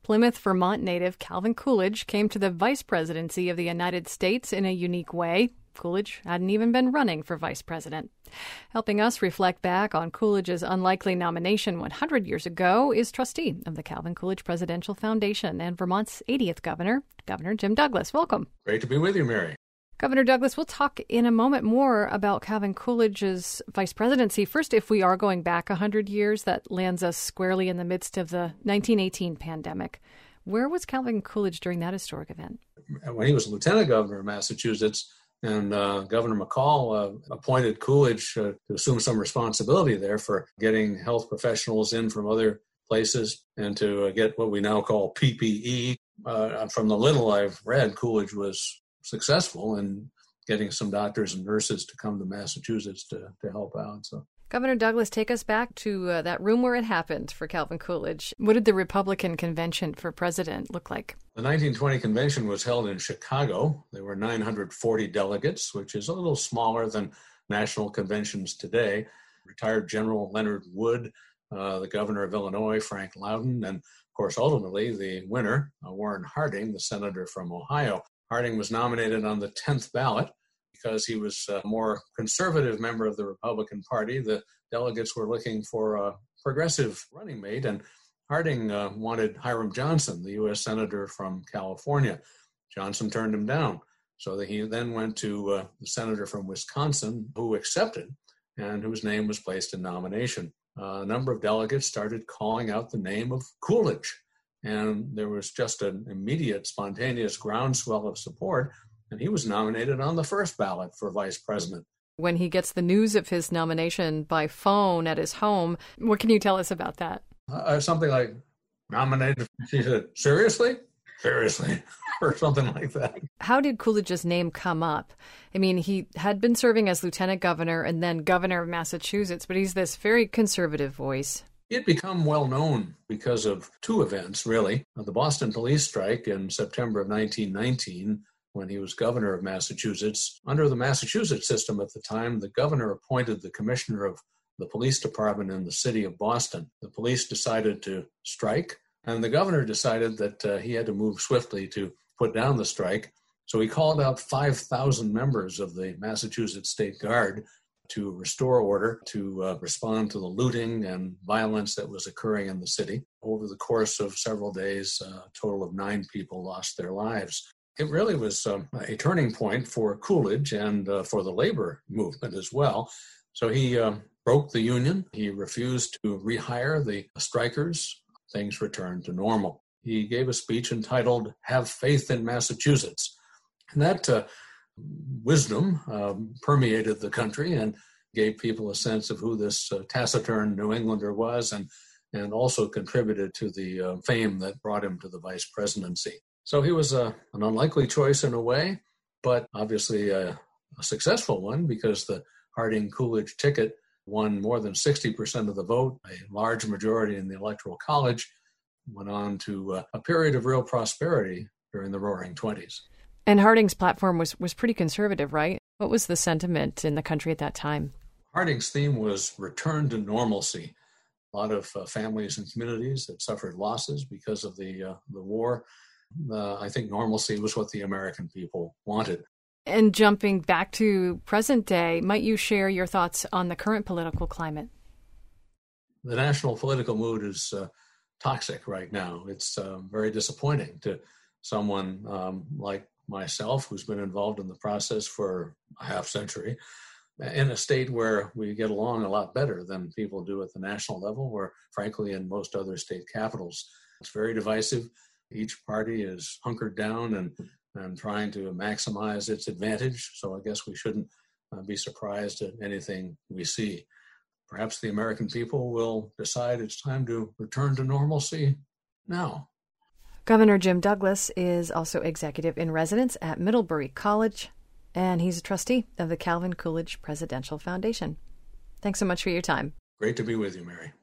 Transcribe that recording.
Plymouth, Vermont native Calvin Coolidge came to the vice presidency of the United States in a unique way. Coolidge hadn't even been running for vice president. Helping us reflect back on Coolidge's unlikely nomination 100 years ago is trustee of the Calvin Coolidge Presidential Foundation and Vermont's 80th governor, Governor Jim Douglas. Welcome. Great to be with you, Mary. Governor Douglas, we'll talk in a moment more about Calvin Coolidge's vice presidency. First, if we are going back 100 years, that lands us squarely in the midst of the 1918 pandemic. Where was Calvin Coolidge during that historic event? When he was lieutenant governor of Massachusetts, and Governor McCall appointed Coolidge to assume some responsibility there for getting health professionals in from other places and to get what we now call PPE. From the little I've read, Coolidge was successful in getting some doctors and nurses to come to Massachusetts to help out. So, Governor Douglas, take us back to that room where it happened for Calvin Coolidge. What did the Republican convention for president look like? The 1920 convention was held in Chicago. There were 940 delegates, which is a little smaller than national conventions today. Retired General Leonard Wood, the governor of Illinois, Frank Loudon, and of course, ultimately the winner, Warren Harding, the senator from Ohio. Harding was nominated on the 10th ballot. Because he was a more conservative member of the Republican Party, the delegates were looking for a progressive running mate, and Harding wanted Hiram Johnson, the U.S. Senator from California. Johnson turned him down, so that he then went to the senator from Wisconsin, who accepted, and whose name was placed in nomination. A number of delegates started calling out the name of Coolidge, and there was just an immediate, spontaneous groundswell of support. And he was nominated on the first ballot for vice president. When he gets the news of his nomination by phone at his home, what can you tell us about that? Something like, nominated? She said, seriously? Seriously, or something like that. How did Coolidge's name come up? I mean, he had been serving as lieutenant governor and then governor of Massachusetts, but he's this very conservative voice. He had become well known because of two events, really. The Boston police strike in September of 1919, when he was governor of Massachusetts. Under the Massachusetts system at the time, the governor appointed the commissioner of the police department in the city of Boston. The police decided to strike, and the governor decided that he had to move swiftly to put down the strike. So he called out 5,000 members of the Massachusetts State Guard to restore order, to respond to the looting and violence that was occurring in the city. Over the course of several days, a total of 9 people lost their lives. It really was a turning point for Coolidge and for the labor movement as well. So he broke the union. He refused to rehire the strikers. Things returned to normal. He gave a speech entitled, "Have Faith in Massachusetts." And that wisdom permeated the country and gave people a sense of who this taciturn New Englander was, and also contributed to the fame that brought him to the vice presidency. So he was an unlikely choice in a way, but obviously a successful one because the Harding-Coolidge ticket won more than 60% of the vote, a large majority in the Electoral College, went on to a period of real prosperity during the Roaring '20s. And Harding's platform was pretty conservative, right? What was the sentiment in the country at that time? Harding's theme was return to normalcy. A lot of families and communities that suffered losses because of the war. I think normalcy was what the American people wanted. And jumping back to present day, might you share your thoughts on the current political climate? The national political mood is toxic right now. It's very disappointing to someone like myself, who's been involved in the process for a half century, in a state where we get along a lot better than people do at the national level, or frankly in most other state capitals. It's very divisive. Each party is hunkered down and trying to maximize its advantage. So I guess we shouldn't be surprised at anything we see. Perhaps the American people will decide it's time to return to normalcy now. Governor Jim Douglas is also executive in residence at Middlebury College, and he's a trustee of the Calvin Coolidge Presidential Foundation. Thanks so much for your time. Great to be with you, Mary.